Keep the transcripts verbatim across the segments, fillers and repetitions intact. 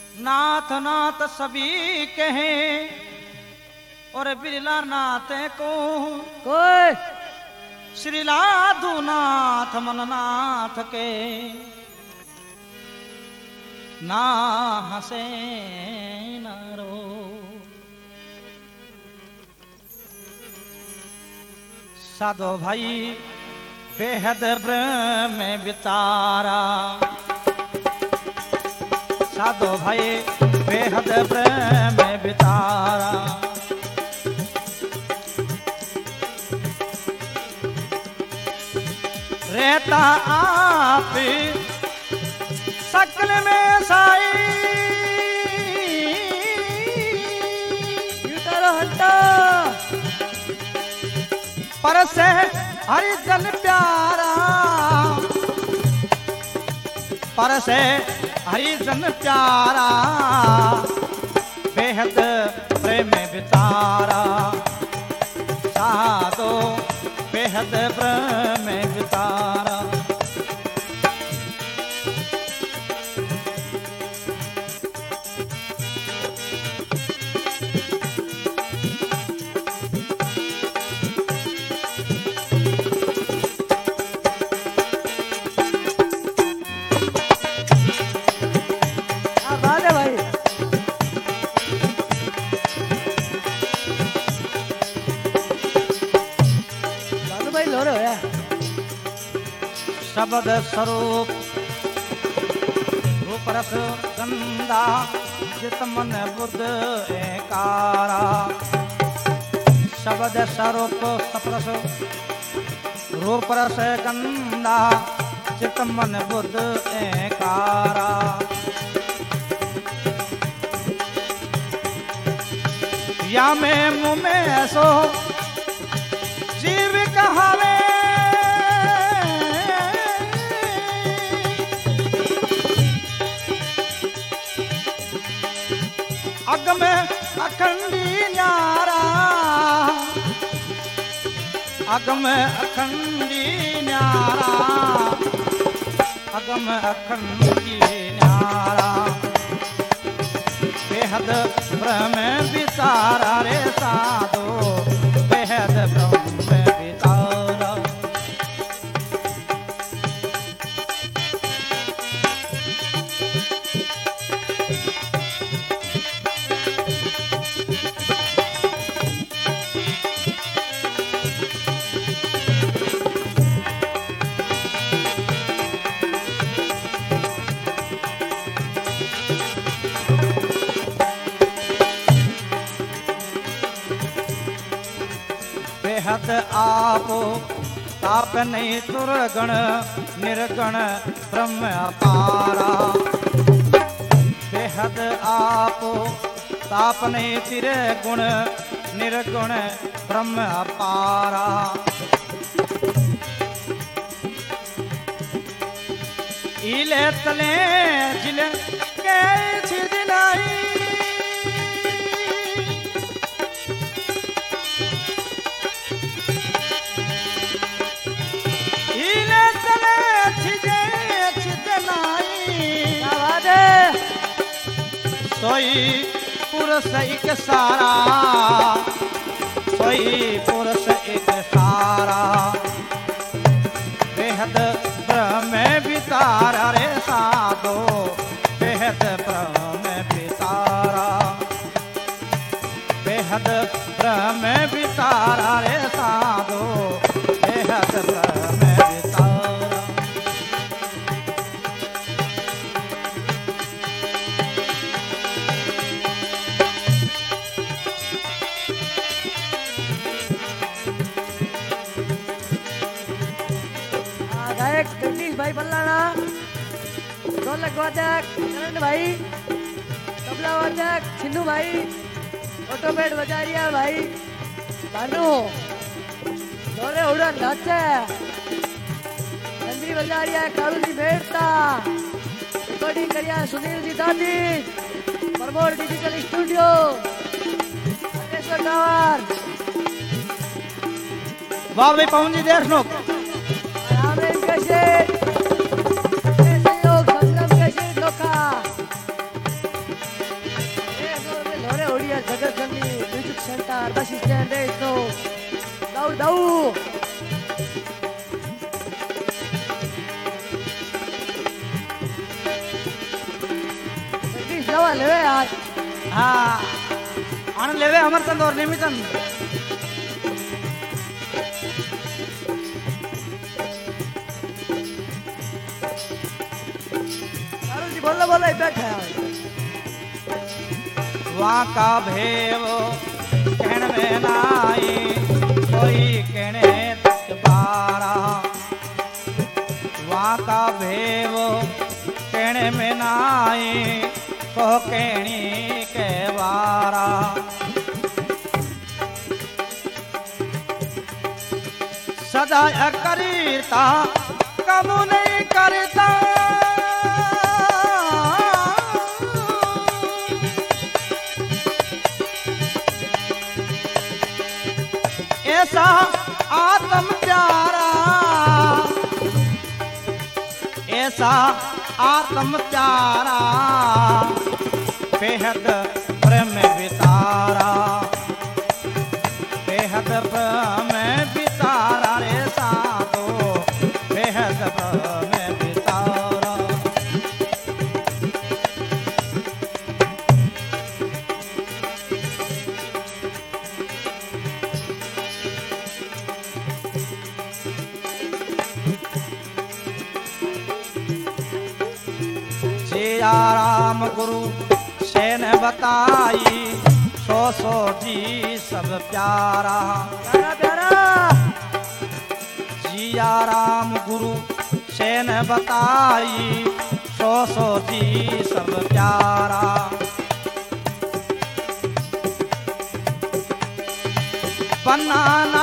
नाथ नाथ सभी कहे और बिरला नाथ को कोई श्री लाधुनाथ मननाथ के ना हंसे ना रो। साधो भाई बेहद प्रेम में बितारा, साधो भाई बेहद प्रेम में बितारा। रहता आप सकल में साई, हटा पर से हरिजन प्यारा, पर से हरिजन प्यारा। बेहद प्रेम बितारा, साधो बेहद प्रेम बितारा। शब्द स्वरूप रूप रस गंधा जित मन बुद्ध एकारा। शब्द स्वरूप सपरस रूप रस गंधा जित मन बुद्ध एकारा। या में मुँह में सो जीव कहावे, अग में अखंडी न्यारा, अग में अखंडी न्यारा, अग में अखंडी न्यारा। बेहद ब्रह्म बितारा रे साधो, बेहद ब्रह्म बितारा। बेहद आपो ताप नहीं दुर्गण निर्गण ब्रह्म अपारा। बेहद आपो ताप नहीं तिरे गुण निर्गुण ब्रह्म अपारा। इले तले जिले के छिदिलाई, सोई पुरुष एक सारा, सोई पुरुष एक सारा। बेहद ब्रह्म बितारा रे साधो, बेहद ब्रह्म बितारा। बेहद ब्रह्म बितारा रे साधो, बेहद ब्रह्म बितारा। भाई बल्लाना, ढोलक वादक करण भाई, तबला वादक छिन्नू भाई, ऑटोमेट बजारिया भाई भानु, ढोले उड़न नाचे, नंदी बजारिया कालू जी बैठता, रिकॉर्डिंग करिया सुनील जी दादी, Pramod digital studio, Aneshwar tower, वाह भाई पवन जी देर सुनो। रामेश कैसे सेवा लेवे आज। हाँ आनंद लेवे अमरचंद और निमिचंद। जी बोलो बोलो बैठे वहाँ का भेव कहण में नाई कोई कहने बारा। वहाँ का भेव कहने में नाई को कहनी के वारा। सदा करता कम नहीं करता ऐसा आत्म प्यारा। ऐसा आत्म प्यारा बेहद प्रेम बितारा। बेहद प्रेम बितारा रे साधो बेहद प्रेम बितारा। जिया राम गुरु सेन बताई सो सो जी सब प्यारा। प्यारा प्यारा जिया राम गुरु सेन बताई सो सो जी सब प्यारा। बनाना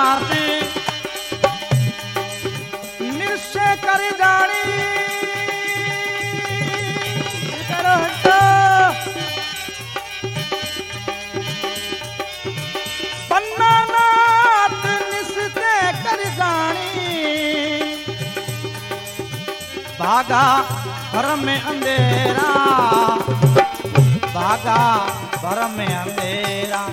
निश्चय कर जानी पन्नानाथ निश्चय कर जानी। भागा घर में अंधेरा भागा घर में अंधेरा।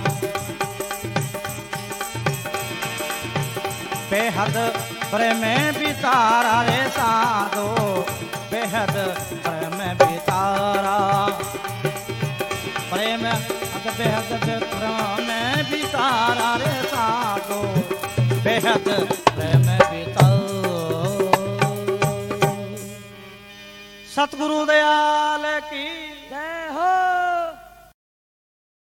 बेहद प्रेम बितारा रे साधो बेहद प्रेम बितारा। प्रेम बेहद प्रेम बितारा रे साधो बेहद प्रेम बितारा। सतगुरु दयाल की